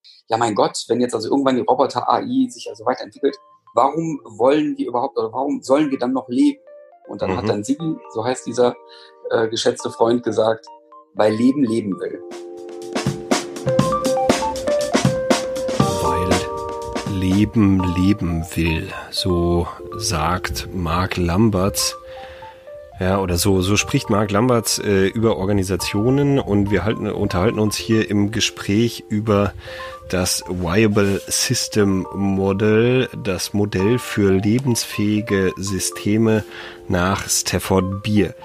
ja mein Gott, wenn jetzt also irgendwann die Roboter AI sich also weiterentwickelt, warum wollen die überhaupt oder warum sollen wir dann noch leben? Und dann hat dann sie, so heißt dieser geschätzte Freund, gesagt, weil Leben leben will. Weil Leben leben will, so sagt Mark Lamberts. Ja, oder so spricht Mark Lamberts über Organisationen, und wir unterhalten uns hier im Gespräch über das Viable System Model, das Modell für lebensfähige Systeme nach Stafford Beer.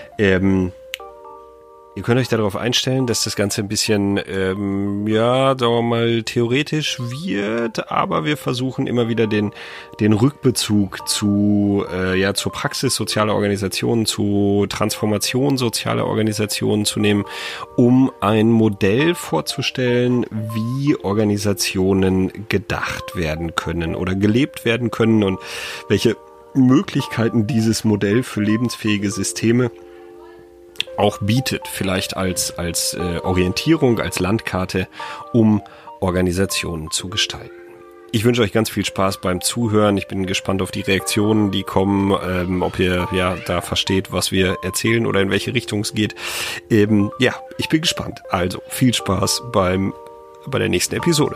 Ihr könnt euch darauf einstellen, dass das Ganze ein bisschen, sagen wir mal, theoretisch wird, aber wir versuchen immer wieder den Rückbezug zur Praxis sozialer Organisationen, zu Transformation sozialer Organisationen zu nehmen, um ein Modell vorzustellen, wie Organisationen gedacht werden können oder gelebt werden können und welche Möglichkeiten dieses Modell für lebensfähige Systeme auch bietet, vielleicht als Orientierung, als Landkarte, um Organisationen zu gestalten. Ich wünsche euch ganz viel Spaß beim Zuhören. Ich bin gespannt auf die Reaktionen, die kommen, ob ihr da versteht, was wir erzählen oder in welche Richtung es geht. Ich bin gespannt. Also viel Spaß bei der nächsten Episode.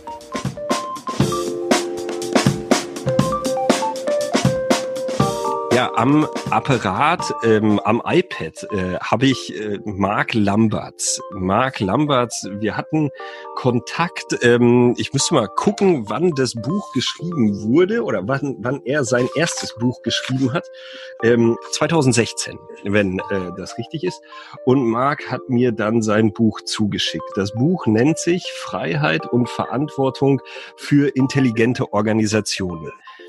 Ja, am Apparat, am iPad habe ich Mark Lamberts. Mark Lamberts, wir hatten Kontakt. Ich müsste mal gucken, wann das Buch geschrieben wurde oder wann er sein erstes Buch geschrieben hat. 2016, wenn das richtig ist. Und Mark hat mir dann sein Buch zugeschickt. Das Buch nennt sich Freiheit und Verantwortung für intelligente Organisationen.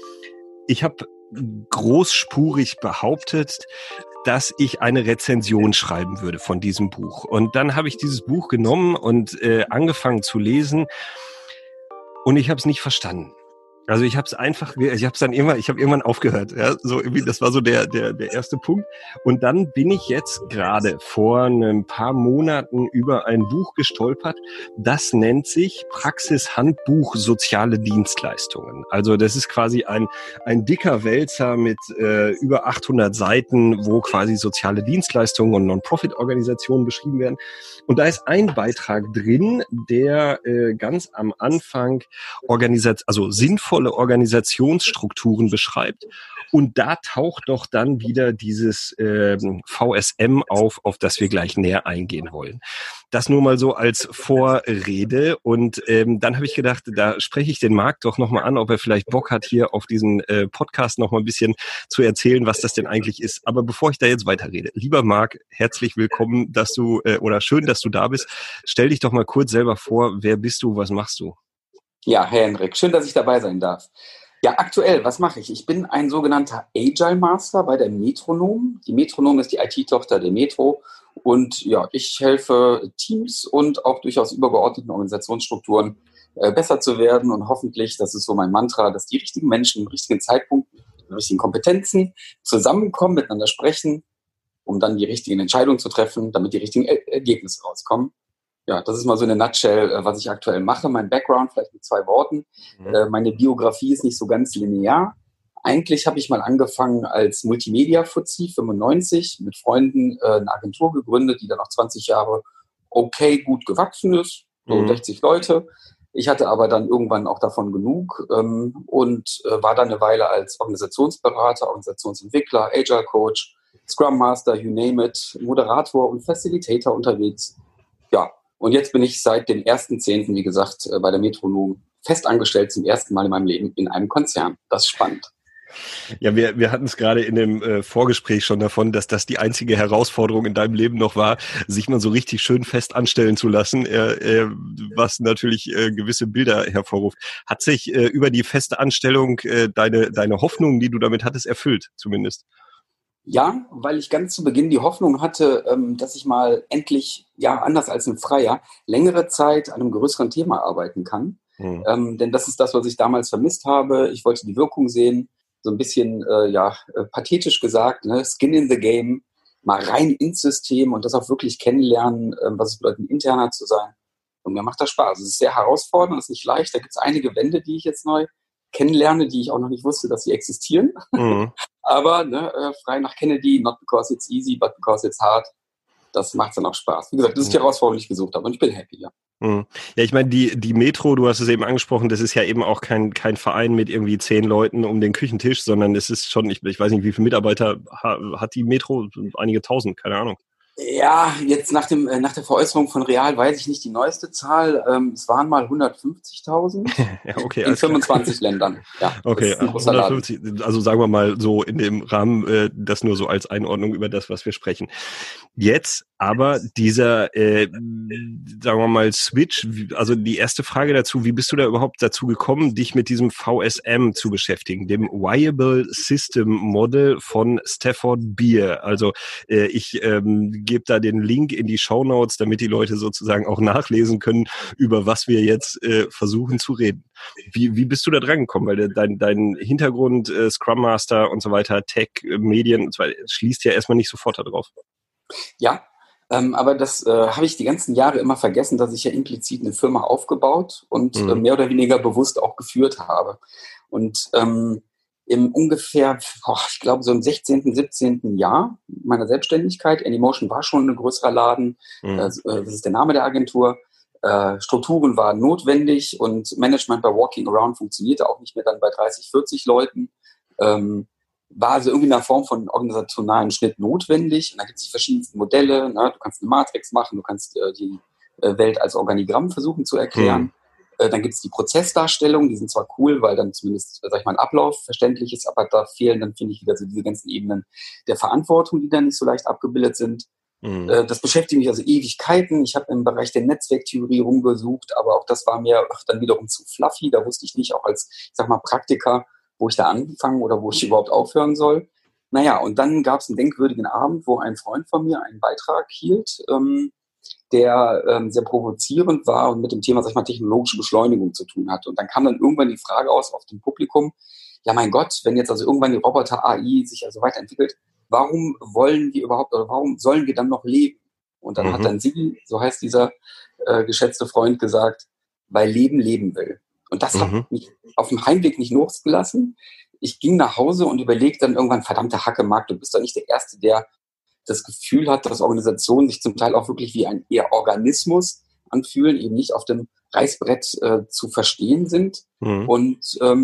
Ich habe großspurig behauptet, dass ich eine Rezension schreiben würde von diesem Buch. Und dann habe ich dieses Buch genommen und angefangen zu lesen, und ich habe es nicht verstanden. Also ich habe irgendwann aufgehört. Ja, so irgendwie, das war so der erste Punkt. Und dann bin ich jetzt gerade vor ein paar Monaten über ein Buch gestolpert. Das nennt sich Praxishandbuch Soziale Dienstleistungen. Also das ist quasi ein dicker Wälzer mit über 800 Seiten, wo quasi soziale Dienstleistungen und Non-Profit-Organisationen beschrieben werden. Und da ist ein Beitrag drin, der ganz am Anfang sinnvolle Organisationsstrukturen beschreibt. Und da taucht doch dann wieder dieses VSM auf das wir gleich näher eingehen wollen. Das nur mal so als Vorrede. Und dann habe ich gedacht, da spreche ich den Marc doch nochmal an, ob er vielleicht Bock hat, hier auf diesen Podcast nochmal ein bisschen zu erzählen, was das denn eigentlich ist. Aber bevor ich da jetzt weiterrede, lieber Marc, herzlich willkommen, schön, dass du da bist. Stell dich doch mal kurz selber vor, wer bist du, was machst du? Ja, Herr Henrik, schön, dass ich dabei sein darf. Ja, aktuell, was mache ich? Ich bin ein sogenannter Agile Master bei der Metronom. Die Metronom ist die IT-Tochter der Metro. Und ja, ich helfe Teams und auch durchaus übergeordneten Organisationsstrukturen besser zu werden. Und hoffentlich, das ist so mein Mantra, dass die richtigen Menschen im richtigen Zeitpunkt, mit den richtigen Kompetenzen zusammenkommen, miteinander sprechen, um dann die richtigen Entscheidungen zu treffen, damit die richtigen Ergebnisse rauskommen. Ja, das ist mal so eine Nutshell, was ich aktuell mache. Mein Background vielleicht mit 2 Worten. Meine Biografie ist nicht so ganz linear. Eigentlich habe ich mal angefangen als Multimedia-Fuzzi, 95, mit Freunden eine Agentur gegründet, die dann noch 20 Jahre gut gewachsen ist, so 60 Leute. Ich hatte aber dann irgendwann auch davon genug und war dann eine Weile als Organisationsberater, Organisationsentwickler, Agile Coach, Scrum Master, you name it, Moderator und Facilitator unterwegs. Ja, und jetzt bin ich seit dem 1.10., wie gesagt, bei der Metronom fest angestellt, zum ersten Mal in meinem Leben in einem Konzern. Das ist spannend. Ja, wir hatten es gerade in dem Vorgespräch schon davon, dass das die einzige Herausforderung in deinem Leben noch war, sich mal so richtig schön fest anstellen zu lassen, was natürlich gewisse Bilder hervorruft. Hat sich über die feste Anstellung deine Hoffnungen, die du damit hattest, erfüllt zumindest? Ja, weil ich ganz zu Beginn die Hoffnung hatte, dass ich mal endlich, anders als ein Freier, längere Zeit an einem größeren Thema arbeiten kann. Denn das ist das, was ich damals vermisst habe. Ich wollte die Wirkung sehen, so ein bisschen, pathetisch gesagt, ne? Skin in the Game, mal rein ins System und das auch wirklich kennenlernen, was es bedeutet, interner zu sein. Und mir macht das Spaß. Es ist sehr herausfordernd, es ist nicht leicht. Da gibt es einige Wände, die ich jetzt neu kennenlerne, die ich auch noch nicht wusste, dass sie existieren. Mhm. Aber frei nach Kennedy, not because it's easy, but because it's hard. Das macht dann auch Spaß. Wie gesagt, das ist die Herausforderung, die ich gesucht habe. Und ich bin happy, ja. Ja, ich meine, die Metro, du hast es eben angesprochen, das ist ja eben auch kein Verein mit irgendwie 10 Leuten um den Küchentisch, sondern es ist schon, ich weiß nicht, wie viele Mitarbeiter hat die Metro, einige tausend, keine Ahnung. Ja, jetzt nach der Veräußerung von Real weiß ich nicht die neueste Zahl. Es waren mal 150.000 Ja, okay, in 25 Ländern. Ja, okay, das ist ein großer Laden. 150, also sagen wir mal so in dem Rahmen, das nur so als Einordnung über das, was wir sprechen. Jetzt aber dieser, sagen wir mal, Switch, also die erste Frage dazu, wie bist du da überhaupt dazu gekommen, dich mit diesem VSM zu beschäftigen, dem Viable System Model von Stafford Beer? Also ich gebe da den Link in die Shownotes, damit die Leute sozusagen auch nachlesen können, über was wir jetzt versuchen zu reden. Wie bist du da dran gekommen? Weil dein Hintergrund, Scrum Master und so weiter, Tech, Medien, und so weiter, schließt ja erstmal nicht sofort da drauf. Ja, aber das habe ich die ganzen Jahre immer vergessen, dass ich ja implizit eine Firma aufgebaut und mehr oder weniger bewusst auch geführt habe. Und im ungefähr, ich glaube, so im 16., 17. Jahr meiner Selbstständigkeit, Anymotion war schon ein größerer Laden, das ist der Name der Agentur, Strukturen waren notwendig und Management bei Walking Around funktionierte auch nicht mehr dann bei 30, 40 Leuten. War also irgendwie eine Form von organisationalen Schnitt notwendig. Und da gibt es die verschiedensten Modelle. Ne? Du kannst eine Matrix machen, du kannst die Welt als Organigramm versuchen zu erklären. Dann gibt es die Prozessdarstellung, die sind zwar cool, weil dann zumindest, sag ich mal, ein Ablauf verständlich ist, aber da fehlen dann, finde ich, wieder so diese ganzen Ebenen der Verantwortung, die dann nicht so leicht abgebildet sind. Das beschäftigt mich also Ewigkeiten. Ich habe im Bereich der Netzwerktheorie rumgesucht, aber auch das war mir dann wiederum zu fluffy. Da wusste ich nicht, auch als, ich sag mal, Praktiker, wo ich da anfangen oder wo ich überhaupt aufhören soll. Naja, und dann gab es einen denkwürdigen Abend, wo ein Freund von mir einen Beitrag hielt, der sehr provozierend war und mit dem Thema, sag ich mal, technologische Beschleunigung zu tun hat. Und dann kam dann irgendwann die Frage aus auf dem Publikum, ja mein Gott, wenn jetzt also irgendwann die Roboter AI sich also weiterentwickelt, warum wollen wir überhaupt oder warum sollen wir dann noch leben? Und dann hat dann sie, so heißt dieser geschätzte Freund, gesagt, weil Leben leben will. Und das hat mich auf dem Heimweg nicht losgelassen. Ich ging nach Hause und überlegte dann irgendwann, verdammte Hacke, Marc, du bist doch nicht der Erste, der das Gefühl hat, dass Organisationen sich zum Teil auch wirklich wie ein eher Organismus anfühlen, eben nicht auf dem Reißbrett zu verstehen sind. Und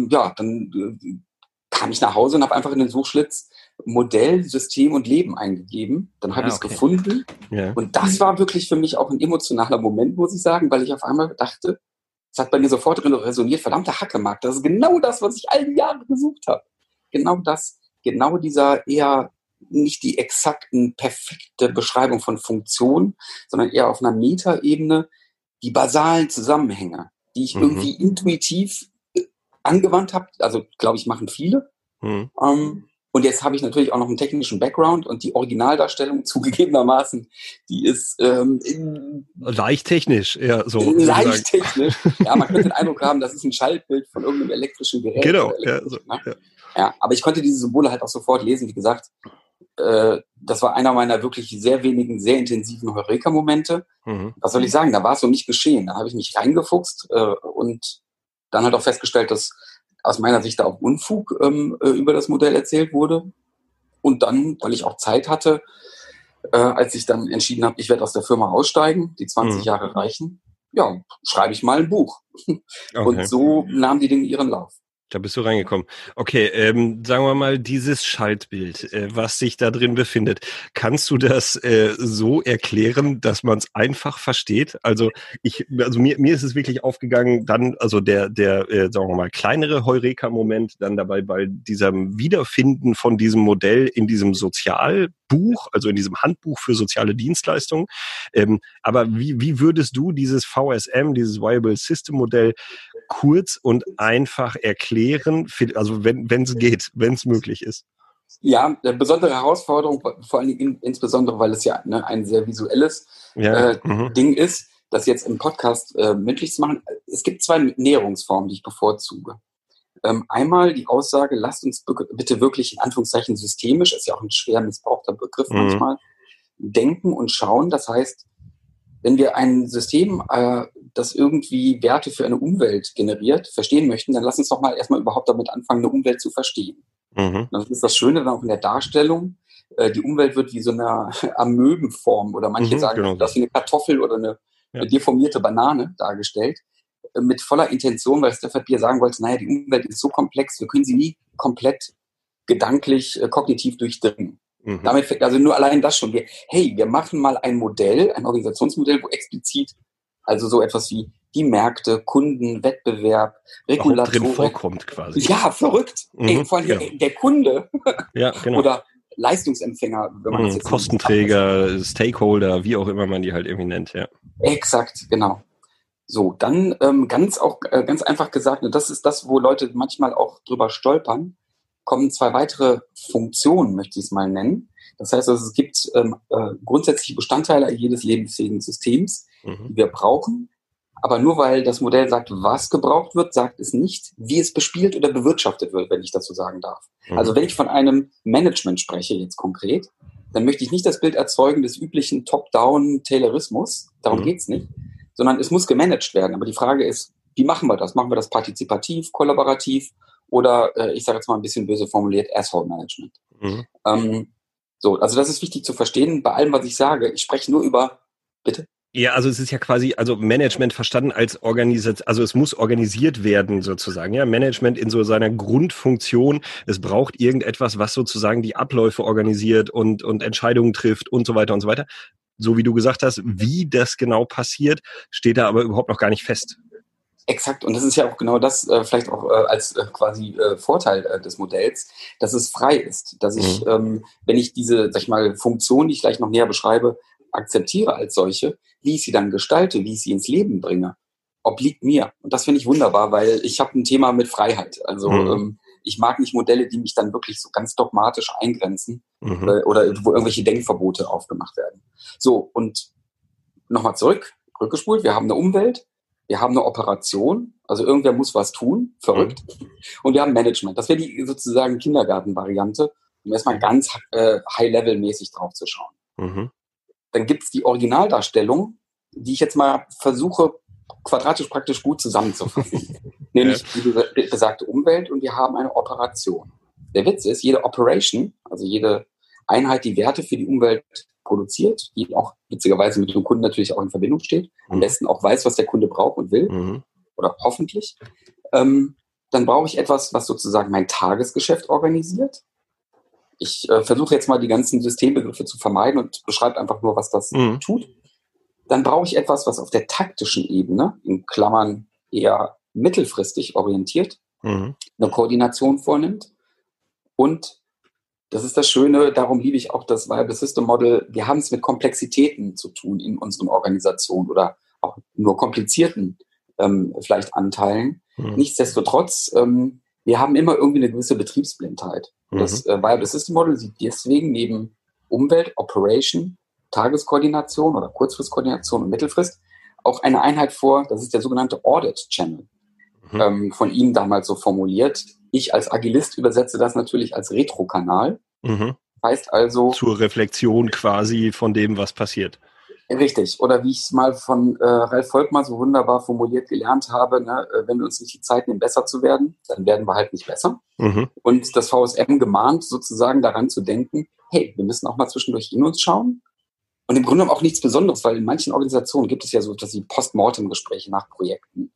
dann kam ich nach Hause und habe einfach in den Suchschlitz Modell, System und Leben eingegeben. Dann habe ich es gefunden. Ja. Und das war wirklich für mich auch ein emotionaler Moment, muss ich sagen, weil ich auf einmal dachte, es hat bei mir sofort resoniert, verdammter Hackemarkt, das ist genau das, was ich all die Jahre gesucht habe. Genau das, genau dieser eher nicht die exakten, perfekte Beschreibung von Funktionen, sondern eher auf einer Metaebene die basalen Zusammenhänge, die ich irgendwie intuitiv angewandt habe. Also, glaube ich, machen viele. Und jetzt habe ich natürlich auch noch einen technischen Background und die Originaldarstellung zugegebenermaßen, die ist leicht technisch, ja, so. Leicht technisch. Ja, man könnte den Eindruck haben, das ist ein Schaltbild von irgendeinem elektrischen Gerät. Genau, ja, aber ich konnte diese Symbole halt auch sofort lesen. Wie gesagt, das war einer meiner wirklich sehr wenigen, sehr intensiven Heureka-Momente. Was soll ich sagen? Da war es um mich geschehen. Da habe ich mich reingefuchst und dann halt auch festgestellt, dass aus meiner Sicht da auch Unfug über das Modell erzählt wurde. Und dann, weil ich auch Zeit hatte, als ich dann entschieden habe, ich werde aus der Firma aussteigen, die 20 Jahre reichen, ja, schreibe ich mal ein Buch. Okay. Und so nahmen die Dinge ihren Lauf. Da bist du reingekommen. Okay, sagen wir mal, dieses Schaltbild, was sich da drin befindet, kannst du das so erklären, dass man es einfach versteht? Also mir ist es wirklich aufgegangen, dann, also der sagen wir mal, kleinere Heureka-Moment dann dabei bei diesem Wiederfinden von diesem Modell in diesem Sozialbuch, also in diesem Handbuch für soziale Dienstleistungen. Aber wie würdest du dieses VSM, dieses Viable System Modell kurz und einfach erklären, also wenn es geht, wenn es möglich ist? Ja, eine besondere Herausforderung, vor allen Dingen insbesondere, weil es ja ein sehr visuelles Ding ist, das jetzt im Podcast mündlich zu machen. Es gibt zwei Näherungsformen, die ich bevorzuge. Einmal die Aussage, lasst uns bitte wirklich in Anführungszeichen systemisch, ist ja auch ein schwer missbrauchter Begriff manchmal, denken und schauen. Das heißt, wenn wir ein System das irgendwie Werte für eine Umwelt generiert, verstehen möchten, dann lass uns doch mal erstmal überhaupt damit anfangen, eine Umwelt zu verstehen. Das ist das Schöne dann auch in der Darstellung. Die Umwelt wird wie so eine Amöbenform oder manche sagen, genau das so. wie eine Kartoffel oder eine deformierte Banane dargestellt, mit voller Intention, weil Stafford Beer sagen wollte, naja, die Umwelt ist so komplex, wir können sie nie komplett gedanklich, kognitiv durchdringen. Damit fängt also nur allein das schon. Wir machen mal ein Modell, ein Organisationsmodell, wo explizit also so etwas wie die Märkte, Kunden, Wettbewerb, Überhaupt drin Regulatorik. vorkommt quasi. Ja, verrückt. Vor allem der Kunde Ja, genau. oder Leistungsempfänger, wenn man das jetzt Kostenträger, Stakeholder, wie auch immer man die halt irgendwie nennt, ja. Exakt, genau. So, dann ganz einfach gesagt, und das ist das, wo Leute manchmal auch drüber stolpern, kommen 2 weitere Funktionen, möchte ich es mal nennen. Das heißt, also, es gibt grundsätzliche Bestandteile jedes lebensfähigen Systems, die wir brauchen. Aber nur weil das Modell sagt, was gebraucht wird, sagt es nicht, wie es bespielt oder bewirtschaftet wird, wenn ich dazu sagen darf. Also wenn ich von einem Management spreche, jetzt konkret, dann möchte ich nicht das Bild erzeugen des üblichen Top-Down-Taylorismus. Darum geht's nicht. Sondern es muss gemanagt werden. Aber die Frage ist, wie machen wir das? Machen wir das partizipativ, kollaborativ oder, ich sage jetzt mal ein bisschen böse formuliert, Asshole-Management? Also das ist wichtig zu verstehen. Bei allem, was ich sage, ich spreche nur über, bitte? Ja, also es ist ja quasi, also Management verstanden als Organisation, also es muss organisiert werden sozusagen, ja, Management in so seiner Grundfunktion, es braucht irgendetwas, was sozusagen die Abläufe organisiert und Entscheidungen trifft und so weiter und so weiter. So wie du gesagt hast, wie das genau passiert, steht da aber überhaupt noch gar nicht fest. Exakt, und das ist ja auch genau das, vielleicht auch als quasi Vorteil des Modells, dass es frei ist, dass ich, wenn ich diese, sag ich mal, Funktion, die ich gleich noch näher beschreibe, akzeptiere als solche, wie ich sie dann gestalte, wie ich sie ins Leben bringe, obliegt mir. Und das finde ich wunderbar, weil ich habe ein Thema mit Freiheit. Also ich mag nicht Modelle, die mich dann wirklich so ganz dogmatisch eingrenzen oder wo irgendwelche Denkverbote aufgemacht werden. So, und nochmal rückgespult, wir haben eine Umwelt, wir haben eine Operation, also irgendwer muss was tun, verrückt. Und wir haben Management. Das wäre die sozusagen Kindergarten-Variante, um erstmal ganz high-level-mäßig drauf zu schauen. Dann gibt es die Originaldarstellung, die ich jetzt mal versuche, quadratisch praktisch gut zusammenzufassen. Nämlich die besagte Umwelt und wir haben eine Operation. Der Witz ist, jede Operation, also jede Einheit, die Werte für die Umwelt produziert, die auch witzigerweise mit dem Kunden natürlich auch in Verbindung steht, am besten auch weiß, was der Kunde braucht und will, oder hoffentlich, dann brauche ich etwas, was sozusagen mein Tagesgeschäft organisiert. Ich versuche jetzt mal die ganzen Systembegriffe zu vermeiden und beschreibe einfach nur, was das tut. Dann brauche ich etwas, was auf der taktischen Ebene, in Klammern eher mittelfristig orientiert, eine Koordination vornimmt. Und das ist das Schöne, darum liebe ich auch das Viable System Model. Wir haben es mit Komplexitäten zu tun in unseren Organisationen oder auch nur komplizierten vielleicht Anteilen. Nichtsdestotrotz, wir haben immer irgendwie eine gewisse Betriebsblindheit. Das Viable System Model sieht deswegen neben Umwelt, Operation, Tageskoordination oder Kurzfristkoordination und Mittelfrist auch eine Einheit vor, das ist der sogenannte Audit Channel. Von Ihnen damals so formuliert. Ich als Agilist übersetze das natürlich als Retro-Kanal. Heißt also... Zur Reflexion quasi von dem, was passiert. Richtig. Oder wie ich es mal von Ralf Volkmar so wunderbar formuliert gelernt habe, ne, wenn wir uns nicht die Zeit nehmen, besser zu werden, dann werden wir halt nicht besser. Und das VSM gemahnt, sozusagen daran zu denken, hey, wir müssen auch mal zwischendurch in uns schauen. Und im Grunde auch nichts Besonderes, weil in manchen Organisationen gibt es ja so etwas wie Postmortem-Gespräche nach Projekten,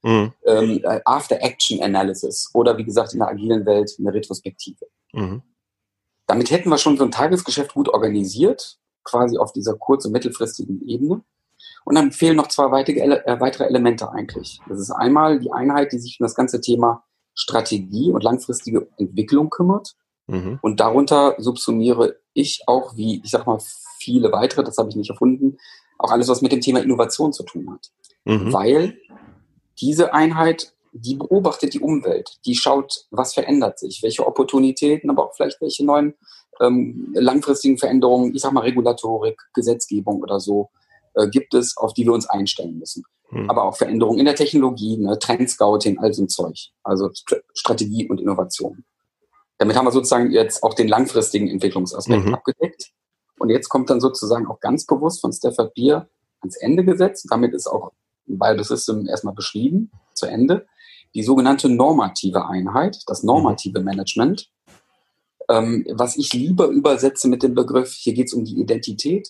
After-Action-Analysis oder wie gesagt in der agilen Welt eine Retrospektive. Damit hätten wir schon so ein Tagesgeschäft gut organisiert, quasi auf dieser kurz- und mittelfristigen Ebene. Und dann fehlen noch 2 weitere Elemente eigentlich. Das ist einmal die Einheit, die sich um das ganze Thema Strategie und langfristige Entwicklung kümmert. Und darunter subsumiere ich auch, wie ich sag mal, viele weitere, das habe ich nicht erfunden, auch alles, was mit dem Thema Innovation zu tun hat. Weil diese Einheit, die beobachtet die Umwelt, die schaut, was verändert sich, welche Opportunitäten, aber auch vielleicht welche neuen langfristigen Veränderungen, ich sag mal Regulatorik, Gesetzgebung oder so, gibt es, auf die wir uns einstellen müssen. Aber auch Veränderungen in der Technologie, ne, Trendscouting, all so ein Zeug. Also Strategie und Innovation. Damit haben wir sozusagen jetzt auch den langfristigen Entwicklungsaspekt abgedeckt. Und jetzt kommt dann sozusagen auch ganz bewusst von Stafford Beer ans Ende gesetzt. Damit ist auch Viable System erstmal beschrieben, zu Ende. Die sogenannte normative Einheit, das normative Management, was ich lieber übersetze mit dem Begriff, hier geht es um die Identität,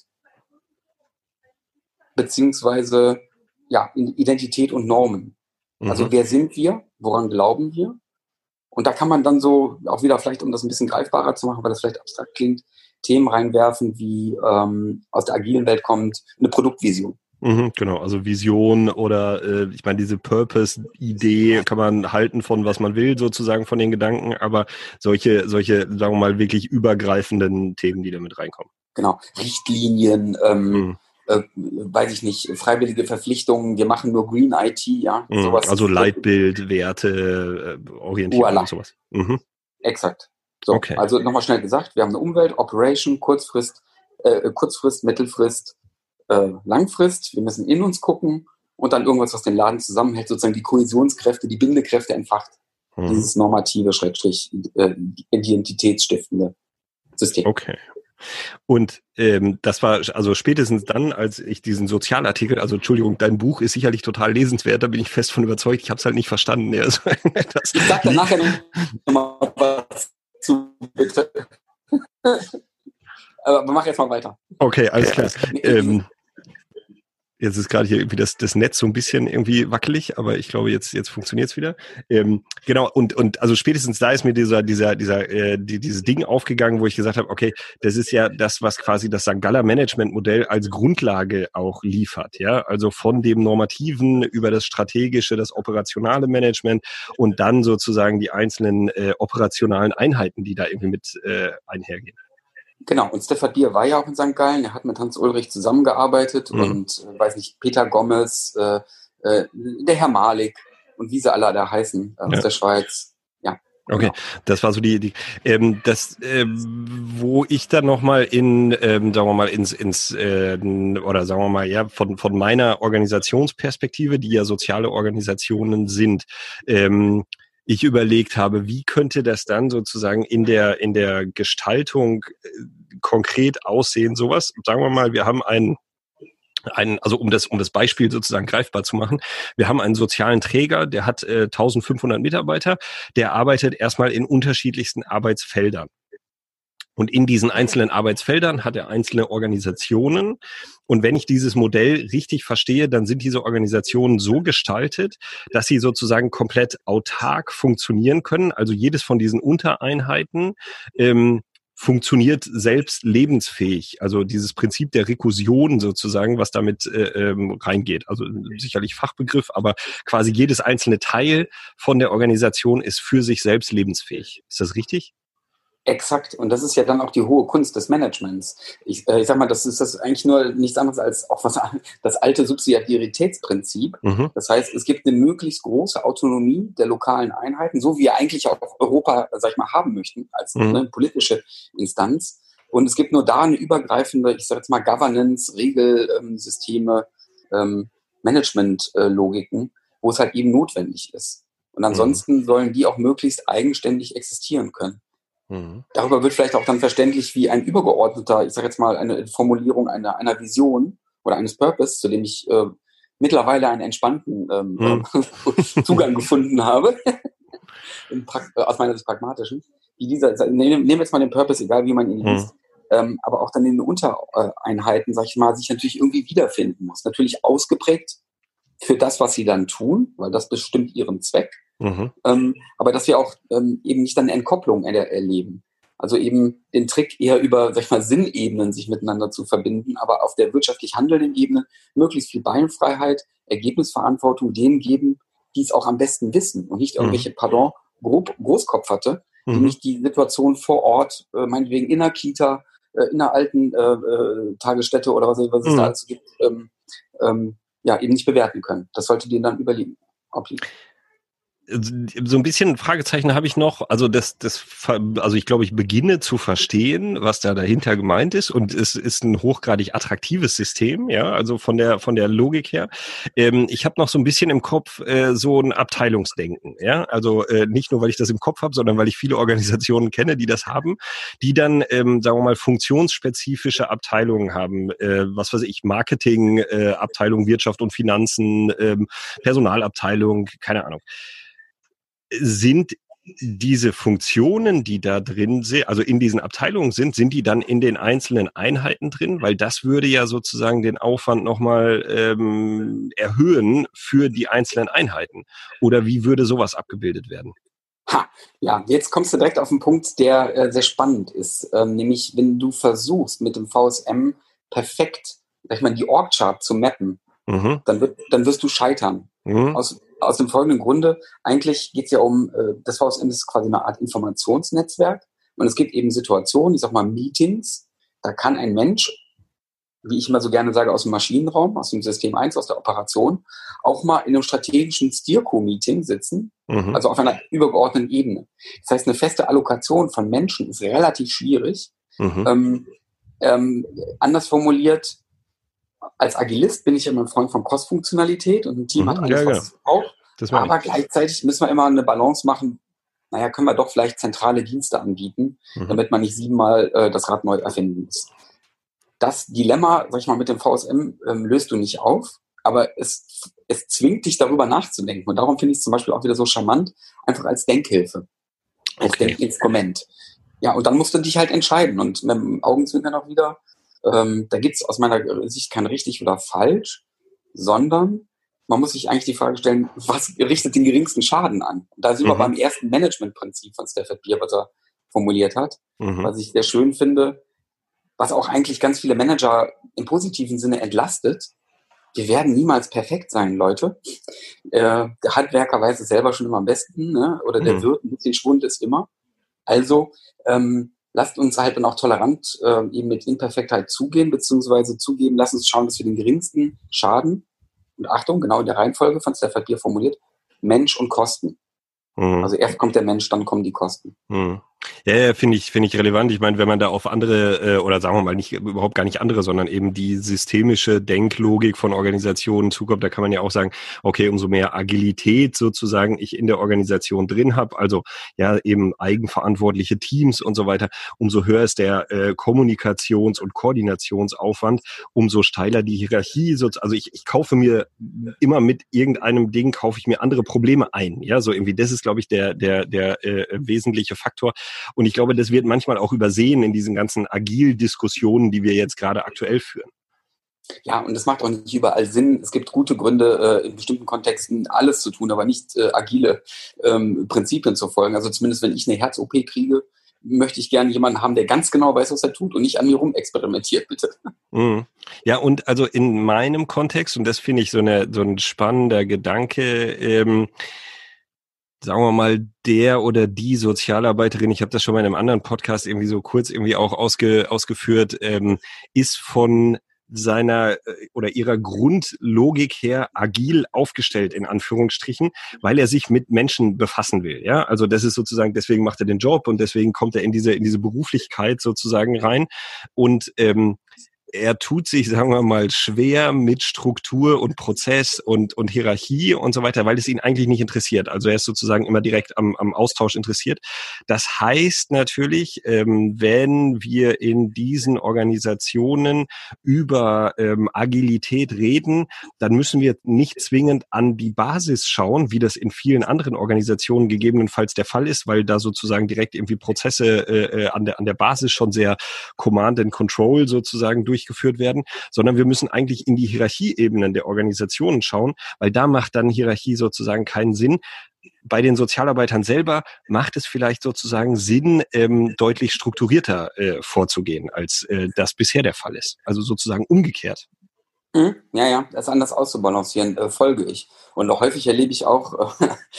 beziehungsweise Identität und Normen. Also wer sind wir, woran glauben wir? Und da kann man dann so, auch wieder vielleicht, um das ein bisschen greifbarer zu machen, weil das vielleicht abstrakt klingt, Themen reinwerfen, wie aus der agilen Welt kommt, eine Produktvision. Genau, also Vision oder ich meine, diese Purpose-Idee kann man halten von was man will, sozusagen von den Gedanken, aber solche, sagen wir mal, wirklich übergreifenden Themen, die da mit reinkommen. Genau, Richtlinien, weiß ich nicht, freiwillige Verpflichtungen, wir machen nur Green IT, ja. Sowas. Also Leitbild, Werte, Orientierung und sowas. Exakt. So, okay. Also nochmal schnell gesagt, wir haben eine Umwelt, Operation, Kurzfrist, Mittelfrist, Langfrist. Wir müssen in uns gucken und dann irgendwas, was den Laden zusammenhält, sozusagen die Kohäsionskräfte, die Bindekräfte entfacht. Dieses normative, identitätsstiftende System. Okay. Und das war also spätestens dann, als ich diesen Sozialartikel, also Entschuldigung, dein Buch ist sicherlich total lesenswert, da bin ich fest von überzeugt, ich habe es halt nicht verstanden. Ja, also, ich sag da nachher noch mal was zu, bitte. Aber mach jetzt mal weiter. Okay, alles klar. Jetzt ist gerade hier irgendwie das Netz so ein bisschen irgendwie wackelig, aber ich glaube, jetzt funktioniert es wieder. Genau, und also spätestens da ist mir dieses Ding aufgegangen, wo ich gesagt habe, okay, das ist ja das, was quasi das St. Galler Management-Modell als Grundlage auch liefert, ja, also von dem Normativen über das strategische, das operationale Management und dann sozusagen die einzelnen operationalen Einheiten, die da irgendwie mit einhergehen. Genau, und Stefan Bier war ja auch in St. Gallen, er hat mit Hans Ulrich zusammengearbeitet und, weiß nicht, Peter Gomez, der Herr Malik und wie sie alle da heißen aus der Schweiz. Ja. Okay, das war so wo ich dann nochmal sagen wir mal, von meiner Organisationsperspektive, die ja soziale Organisationen sind, ich überlegt habe, wie könnte das dann sozusagen in der Gestaltung konkret aussehen, sowas. Sagen wir mal, wir haben also um das Beispiel sozusagen greifbar zu machen, wir haben einen sozialen Träger, der hat 1500 Mitarbeiter, der arbeitet erstmal in unterschiedlichsten Arbeitsfeldern. Und in diesen einzelnen Arbeitsfeldern hat er einzelne Organisationen. Und wenn ich dieses Modell richtig verstehe, dann sind diese Organisationen so gestaltet, dass sie sozusagen komplett autark funktionieren können. Also jedes von diesen Untereinheiten funktioniert selbst lebensfähig. Also dieses Prinzip der Rekursion sozusagen, was damit reingeht. Also sicherlich Fachbegriff, aber quasi jedes einzelne Teil von der Organisation ist für sich selbst lebensfähig. Ist das richtig? Exakt. Und das ist ja dann auch die hohe Kunst des Managements. Ich sag mal, das ist das eigentlich nur nichts anderes als auch das alte Subsidiaritätsprinzip. Das heißt, es gibt eine möglichst große Autonomie der lokalen Einheiten, so wie wir eigentlich auch Europa, sag ich mal, haben möchten, als politische Instanz. Und es gibt nur da eine übergreifende, ich sag jetzt mal, Governance, Regelsysteme, Management-Logiken, wo es halt eben notwendig ist. Und ansonsten sollen die auch möglichst eigenständig existieren können. Darüber wird vielleicht auch dann verständlich, wie ein übergeordneter, ich sage jetzt mal, eine Formulierung einer Vision oder eines Purpose, zu dem ich mittlerweile einen entspannten Zugang gefunden habe, aus meiner Sicht pragmatischen, wie nehmen wir jetzt mal den Purpose, egal wie man ihn liest, aber auch dann in den Untereinheiten, sag ich mal, sich natürlich irgendwie wiederfinden muss. Natürlich ausgeprägt für das, was sie dann tun, weil das bestimmt ihren Zweck. Aber dass wir auch eben nicht dann Entkopplung erleben. Also eben den Trick eher über, sag ich mal, Sinnebenen sich miteinander zu verbinden, aber auf der wirtschaftlich handelnden Ebene möglichst viel Beinfreiheit, Ergebnisverantwortung denen geben, die es auch am besten wissen und nicht irgendwelche, Großkopf hatte, die nicht die Situation vor Ort, meinetwegen in der Kita, in einer alten Tagesstätte oder was es da alles gibt, eben nicht bewerten können. Das sollte denen dann obliegen. So ein bisschen Fragezeichen habe ich noch. Also also ich glaube, ich beginne zu verstehen, was da dahinter gemeint ist. Und es ist ein hochgradig attraktives System, ja, also von der Logik her. Ich habe noch so ein bisschen im Kopf so ein Abteilungsdenken, ja. Also nicht nur, weil ich das im Kopf habe, sondern weil ich viele Organisationen kenne, die das haben, die dann, sagen wir mal, funktionsspezifische Abteilungen haben. Was weiß ich, Marketing, Abteilung Wirtschaft und Finanzen, Personalabteilung, keine Ahnung. Sind diese Funktionen, die da drin sind, also in diesen Abteilungen sind die dann in den einzelnen Einheiten drin? Weil das würde ja sozusagen den Aufwand nochmal erhöhen für die einzelnen Einheiten. Oder wie würde sowas abgebildet werden? Ja, jetzt kommst du direkt auf einen Punkt, der sehr spannend ist. Nämlich, wenn du versuchst, mit dem VSM perfekt, sag ich mal, die Org-Chart zu mappen, Mhm. dann wirst du scheitern. Mhm. Aus dem folgenden Grunde, eigentlich geht es ja um, das VSM ist quasi eine Art Informationsnetzwerk und es gibt eben Situationen, ich sag mal Meetings, da kann ein Mensch, wie ich immer so gerne sage, aus dem Maschinenraum, aus dem System 1, aus der Operation, auch mal in einem strategischen Steerco-Meeting sitzen, Mhm. also auf einer übergeordneten Ebene. Das heißt, eine feste Allokation von Menschen ist relativ schwierig. Mhm. Anders formuliert, als Agilist bin ich immer ein Freund von Cross-Funktionalität und ein Team hat Mhm. Ja, alles, was genau. es braucht. Das meine Aber ich. gleichzeitig müssen wir immer eine Balance machen. Naja, können wir doch vielleicht zentrale Dienste anbieten, Mhm. damit man nicht 7-mal das Rad neu erfinden muss. Das Dilemma, sag ich mal, mit dem VSM löst du nicht auf, aber es zwingt dich darüber nachzudenken. Und darum finde ich es zum Beispiel auch wieder so charmant, einfach als Denkhilfe, als Okay. Denkinstrument. Ja, und dann musst du dich halt entscheiden. Und mit dem Augenzwinkern auch wieder, da gibt es aus meiner Sicht kein richtig oder falsch, sondern man muss sich eigentlich die Frage stellen, was richtet den geringsten Schaden an? Und da sind wir Mhm. beim ersten Managementprinzip von Stafford Beer, was er formuliert hat, Mhm. was ich sehr schön finde, was auch eigentlich ganz viele Manager im positiven Sinne entlastet. Wir werden niemals perfekt sein, Leute. Der Handwerker weiß es selber schon immer am besten, ne? Oder der Mhm. Wirt, ein bisschen Schwund ist immer. Also lasst uns halt dann auch tolerant eben mit Imperfektheit zugehen, beziehungsweise zugeben, lasst uns schauen, dass wir den geringsten Schaden, und Achtung, genau in der Reihenfolge von Stafford Beer formuliert, Mensch und Kosten. Mhm. Also erst kommt der Mensch, dann kommen die Kosten. Hm. Ja, finde ich relevant. Ich meine, wenn man da auf andere oder sagen wir mal nicht überhaupt gar nicht andere, sondern eben die systemische Denklogik von Organisationen zukommt, da kann man ja auch sagen, okay, umso mehr Agilität sozusagen ich in der Organisation drin habe, also ja eben eigenverantwortliche Teams und so weiter, umso höher ist der Kommunikations- und Koordinationsaufwand, umso steiler die Hierarchie. Also ich kaufe mir immer mit irgendeinem Ding kaufe ich mir andere Probleme ein. Ja, so irgendwie das ist, glaube ich, der wesentliche Faktor. Und ich glaube, das wird manchmal auch übersehen in diesen ganzen Agil-Diskussionen, die wir jetzt gerade aktuell führen. Ja, und es macht auch nicht überall Sinn. Es gibt gute Gründe, in bestimmten Kontexten alles zu tun, aber nicht agile Prinzipien zu folgen. Also zumindest, wenn ich eine Herz-OP kriege, möchte ich gerne jemanden haben, der ganz genau weiß, was er tut und nicht an mir rumexperimentiert, bitte. Mhm. Ja, und also in meinem Kontext, und das finde ich so ein spannender Gedanke, sagen wir mal, der oder die Sozialarbeiterin, ich habe das schon mal in einem anderen Podcast irgendwie so kurz irgendwie auch ausgeführt, ist von seiner oder ihrer Grundlogik her agil aufgestellt, in Anführungsstrichen, weil er sich mit Menschen befassen will. Ja, also das ist sozusagen, deswegen macht er den Job und deswegen kommt er in diese Beruflichkeit sozusagen rein. Und er tut sich, sagen wir mal, schwer mit Struktur und Prozess und Hierarchie und so weiter, weil es ihn eigentlich nicht interessiert. Also er ist sozusagen immer direkt am Austausch interessiert. Das heißt natürlich, wenn wir in diesen Organisationen über Agilität reden, dann müssen wir nicht zwingend an die Basis schauen, wie das in vielen anderen Organisationen gegebenenfalls der Fall ist, weil da sozusagen direkt irgendwie Prozesse an der Basis schon sehr Command and Control sozusagen durchgeführt werden, sondern wir müssen eigentlich in die Hierarchieebenen der Organisationen schauen, weil da macht dann Hierarchie sozusagen keinen Sinn. Bei den Sozialarbeitern selber macht es vielleicht sozusagen Sinn, deutlich strukturierter vorzugehen, als das bisher der Fall ist. Also sozusagen umgekehrt. Ja, ja, das anders auszubalancieren, folge ich. Und auch häufig erlebe ich auch,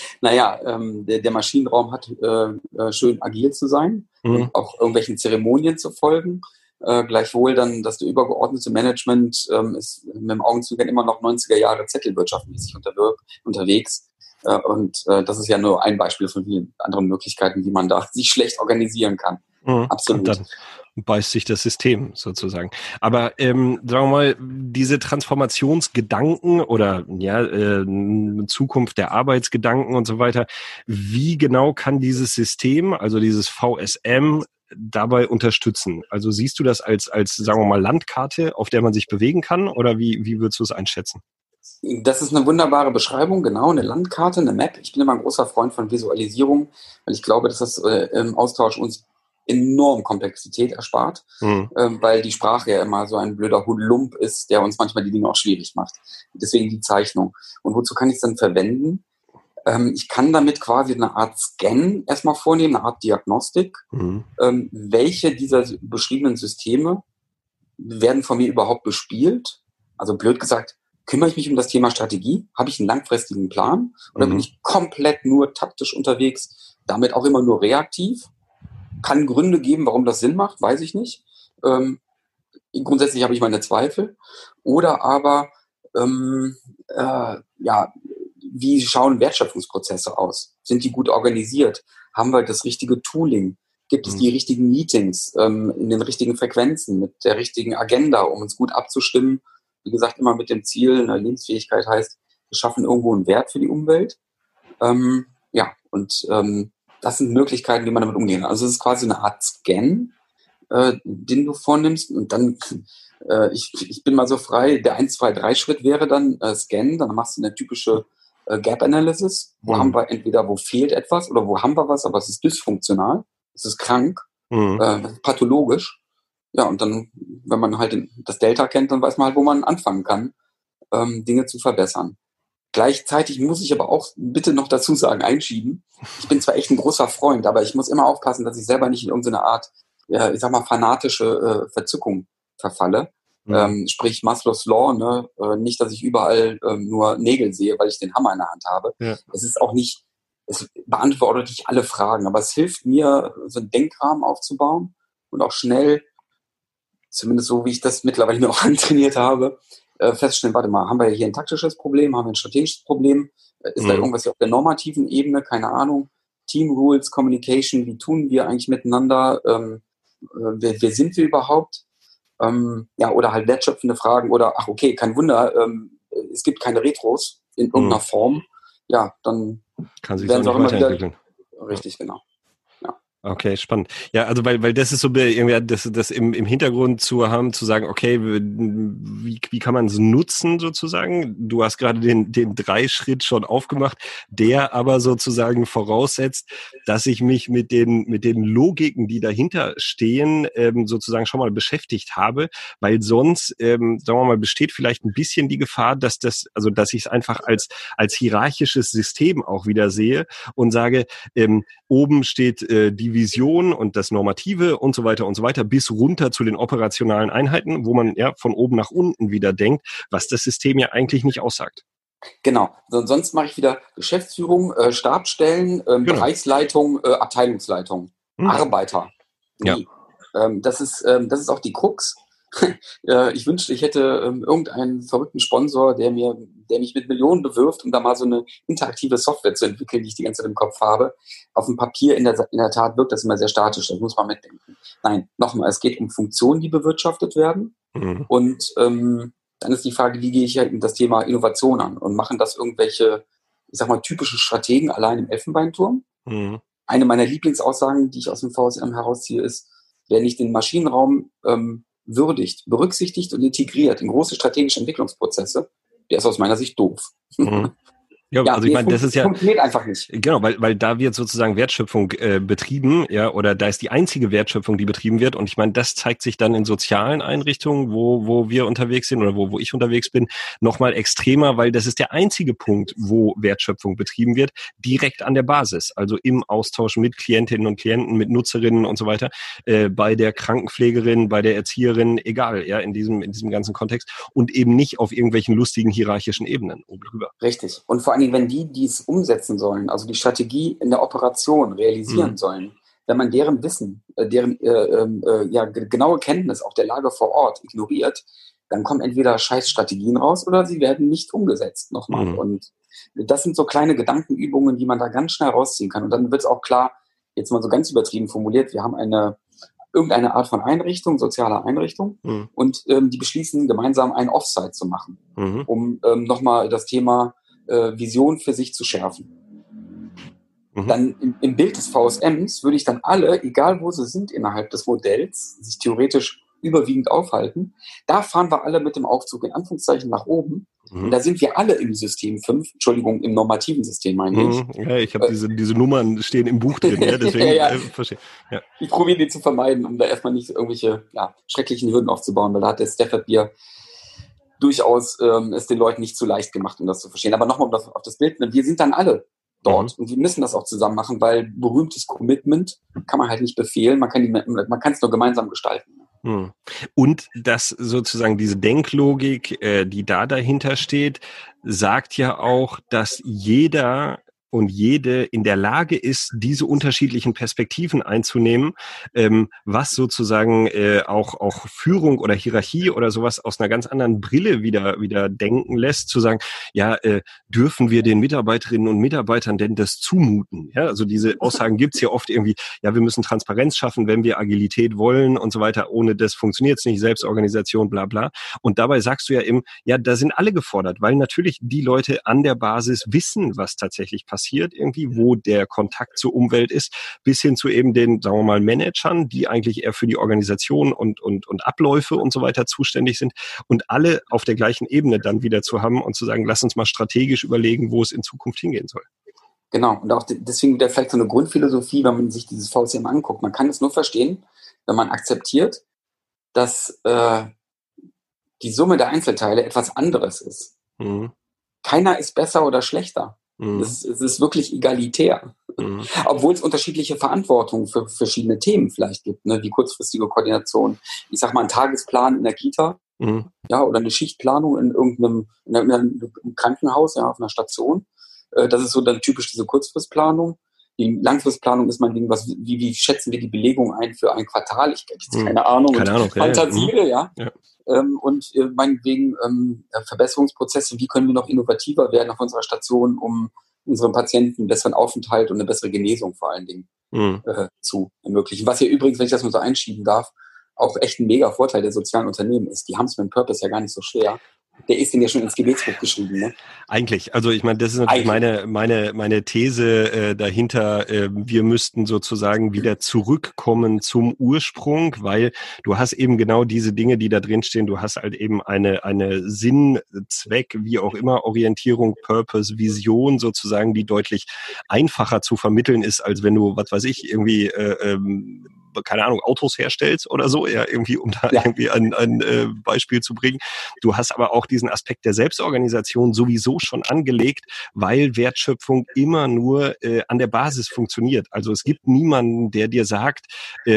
der Maschinenraum hat schön agil zu sein Mhm. und auch irgendwelchen Zeremonien zu folgen. Gleichwohl dann, dass der übergeordnete Management ist mit dem Augenzwinkern immer noch 90er Jahre Zettelwirtschaftmäßig unterwegs. Das ist ja nur ein Beispiel von vielen anderen Möglichkeiten, wie man da sich schlecht organisieren kann. Absolut. Und dann beißt sich das System sozusagen. Aber sagen wir mal, diese Transformationsgedanken oder Zukunft der Arbeitsgedanken und so weiter, wie genau kann dieses System, also dieses VSM, dabei unterstützen? Also siehst du das als sagen wir mal Landkarte, auf der man sich bewegen kann, oder wie würdest du es einschätzen? Das ist eine wunderbare Beschreibung, genau, eine Landkarte, eine Map. Ich bin immer ein großer Freund von Visualisierung, weil ich glaube, dass das im Austausch uns enorm Komplexität erspart, weil die Sprache ja immer so ein blöder Lump ist, der uns manchmal die Dinge auch schwierig macht. Deswegen die Zeichnung. Und wozu kann ich es dann verwenden? Ich kann damit quasi eine Art Scan erstmal vornehmen, eine Art Diagnostik. Welche dieser beschriebenen Systeme werden von mir überhaupt bespielt? Also blöd gesagt, kümmere ich mich um das Thema Strategie? Habe ich einen langfristigen Plan? Oder bin ich komplett nur taktisch unterwegs, damit auch immer nur reaktiv? Kann Gründe geben, warum das Sinn macht, weiß ich nicht. Grundsätzlich habe ich meine Zweifel. Oder aber, wie schauen Wertschöpfungsprozesse aus? Sind die gut organisiert? Haben wir das richtige Tooling? Gibt es die richtigen Meetings in den richtigen Frequenzen, mit der richtigen Agenda, um uns gut abzustimmen? Wie gesagt, immer mit dem Ziel, eine Lebensfähigkeit heißt, wir schaffen irgendwo einen Wert für die Umwelt. Das sind Möglichkeiten, wie man damit umgehen kann. Also es ist quasi eine Art Scan, den du vornimmst. Und dann, ich bin mal so frei, der 1, 2, 3 Schritt wäre dann Scan. Dann machst du eine typische Gap Analysis. Wo haben wir entweder, wo fehlt etwas oder wo haben wir was, aber es ist dysfunktional, es ist krank, pathologisch. Ja, und dann, wenn man halt das Delta kennt, dann weiß man halt, wo man anfangen kann, Dinge zu verbessern. Gleichzeitig muss ich aber auch bitte noch dazu sagen, einschieben, ich bin zwar echt ein großer Freund, aber ich muss immer aufpassen, dass ich selber nicht in irgendeine Art, fanatische Verzückung verfalle. Sprich Maslows Law, ne? Nicht, dass ich überall nur Nägel sehe, weil ich den Hammer in der Hand habe. Ja. Es beantwortet nicht alle Fragen, aber es hilft mir, so einen Denkrahmen aufzubauen und auch schnell, zumindest so, wie ich das mittlerweile mir auch antrainiert habe, feststellen, warte mal, haben wir hier ein taktisches Problem, haben wir ein strategisches Problem, ist da irgendwas hier auf der normativen Ebene, keine Ahnung, Team Rules, Communication, wie tun wir eigentlich miteinander, wer sind wir überhaupt, oder halt wertschöpfende Fragen oder, ach okay, kein Wunder, es gibt keine Retros in irgendeiner Form, ja, dann kann sich werden auch immer wieder, richtig, genau. Okay, spannend. Ja, also weil das ist so irgendwie das im Hintergrund zu haben, zu sagen, okay, wie kann man es nutzen sozusagen? Du hast gerade den 3-Schritt schon aufgemacht, der aber sozusagen voraussetzt, dass ich mich mit den Logiken, die dahinter stehen, sozusagen schon mal beschäftigt habe, weil sonst, sagen wir mal, besteht vielleicht ein bisschen die Gefahr, dass ich es einfach als hierarchisches System auch wieder sehe und sage, oben steht die Vision und das Normative und so weiter bis runter zu den operationalen Einheiten, wo man ja von oben nach unten wieder denkt, was das System ja eigentlich nicht aussagt. Genau. Sonst mache ich wieder Geschäftsführung, Stabsstellen, Bereichsleitung, Abteilungsleitung, Arbeiter. Nee. Ja. Das ist auch die Krux. Ich wünschte, ich hätte irgendeinen verrückten Sponsor, der mich mit Millionen bewirft, um da mal so eine interaktive Software zu entwickeln, die ich die ganze Zeit im Kopf habe. Auf dem Papier in der Tat wirkt das immer sehr statisch, das muss man mitdenken. Nein, nochmal, es geht um Funktionen, die bewirtschaftet werden. Und dann ist die Frage, wie gehe ich halt das Thema Innovation an und machen das irgendwelche, ich sag mal, typische Strategen allein im Elfenbeinturm? Eine meiner Lieblingsaussagen, die ich aus dem VSM herausziehe, ist, wer nicht den Maschinenraum würdigt, berücksichtigt und integriert in große strategische Entwicklungsprozesse, der ist aus meiner Sicht doof. Ja, also ich meine, das ist ja funktioniert einfach nicht. Genau, weil da wird sozusagen Wertschöpfung betrieben, ja, oder da ist die einzige Wertschöpfung, die betrieben wird. Und ich meine, das zeigt sich dann in sozialen Einrichtungen, wo wir unterwegs sind oder wo ich unterwegs bin, nochmal extremer, weil das ist der einzige Punkt, wo Wertschöpfung betrieben wird, direkt an der Basis, also im Austausch mit Klientinnen und Klienten, mit Nutzerinnen und so weiter, bei der Krankenpflegerin, bei der Erzieherin, egal, ja, in diesem ganzen Kontext und eben nicht auf irgendwelchen lustigen hierarchischen Ebenen oben drüber. Richtig. Und vor allen Dingen, wenn die es umsetzen sollen, also die Strategie in der Operation realisieren sollen, wenn man deren Wissen, deren genaue Kenntnis auch der Lage vor Ort ignoriert, dann kommen entweder scheiß Strategien raus oder sie werden nicht umgesetzt nochmal. Und das sind so kleine Gedankenübungen, die man da ganz schnell rausziehen kann. Und dann wird es auch klar, jetzt mal so ganz übertrieben formuliert, wir haben irgendeine Art von Einrichtung, soziale Einrichtung, und die beschließen, gemeinsam ein Offsite zu machen, um nochmal das Thema Vision für sich zu schärfen. Dann im Bild des VSMs würde ich dann alle, egal wo sie sind innerhalb des Modells, sich theoretisch überwiegend aufhalten. Da fahren wir alle mit dem Aufzug in Anführungszeichen nach oben. Und da sind wir alle im System 5, Entschuldigung, im normativen System meine ich. Ja, ich habe diese Nummern stehen im Buch drin, ja, deswegen verstehe. Ja. Ich probiere die zu vermeiden, um da erstmal nicht irgendwelche schrecklichen Hürden aufzubauen, weil da hat der Stafford Beer durchaus es den Leuten nicht zu leicht gemacht, um das zu verstehen. Aber nochmal auf das Bild, wir sind dann alle dort und wir müssen das auch zusammen machen, weil berühmtes Commitment kann man halt nicht befehlen, man kann es nur gemeinsam gestalten. Und das sozusagen diese Denklogik, die da dahinter steht, sagt ja auch, dass jeder und jede in der Lage ist, diese unterschiedlichen Perspektiven einzunehmen, was sozusagen auch Führung oder Hierarchie oder sowas aus einer ganz anderen Brille wieder denken lässt, zu sagen, ja, dürfen wir den Mitarbeiterinnen und Mitarbeitern denn das zumuten? Ja, also diese Aussagen gibt's ja oft irgendwie, ja, wir müssen Transparenz schaffen, wenn wir Agilität wollen und so weiter, ohne das funktioniert's nicht, Selbstorganisation, bla bla. Und dabei sagst du ja eben, ja, da sind alle gefordert, weil natürlich die Leute an der Basis wissen, was tatsächlich passiert, irgendwie, wo der Kontakt zur Umwelt ist, bis hin zu eben den, sagen wir mal, Managern, die eigentlich eher für die Organisation und Abläufe und so weiter zuständig sind und alle auf der gleichen Ebene dann wieder zu haben und zu sagen, lass uns mal strategisch überlegen, wo es in Zukunft hingehen soll. Genau, und auch deswegen wieder vielleicht so eine Grundphilosophie, wenn man sich dieses VCM anguckt. Man kann es nur verstehen, wenn man akzeptiert, dass die Summe der Einzelteile etwas anderes ist. Keiner ist besser oder schlechter. Es ist wirklich egalitär. Obwohl es unterschiedliche Verantwortungen für verschiedene Themen vielleicht gibt, ne? Wie kurzfristige Koordination. Ich sag mal, ein Tagesplan in der Kita, oder eine Schichtplanung in irgendeinem Krankenhaus, auf einer Station. Das ist so dann typisch diese Kurzfristplanung. Die Langfristplanung ist mein Ding, wie schätzen wir die Belegung ein für ein Quartal? Ich habe keine Ahnung. Fantasiere, ja. Und meinetwegen Verbesserungsprozesse, wie können wir noch innovativer werden auf unserer Station, um unseren Patienten einen besseren Aufenthalt und eine bessere Genesung vor allen Dingen zu ermöglichen. Was hier übrigens, wenn ich das mal so einschieben darf, auch echt ein mega Vorteil der sozialen Unternehmen ist. Die haben es mit dem Purpose ja gar nicht so schwer. Der ist denn ja schon ins Gebetsbuch geschrieben, ne? Eigentlich. Also ich meine, das ist natürlich meine These dahinter. Wir müssten sozusagen wieder zurückkommen zum Ursprung, weil du hast eben genau diese Dinge, die da drin stehen. Du hast halt eben eine Sinn, Zweck, wie auch immer, Orientierung, Purpose, Vision sozusagen, die deutlich einfacher zu vermitteln ist, als wenn du, was weiß ich, irgendwie keine Ahnung, Autos herstellst oder so, ja, irgendwie, um da irgendwie ein Beispiel zu bringen. Du hast aber auch diesen Aspekt der Selbstorganisation sowieso schon angelegt, weil Wertschöpfung immer nur an der Basis funktioniert. Also es gibt niemanden, der dir sagt,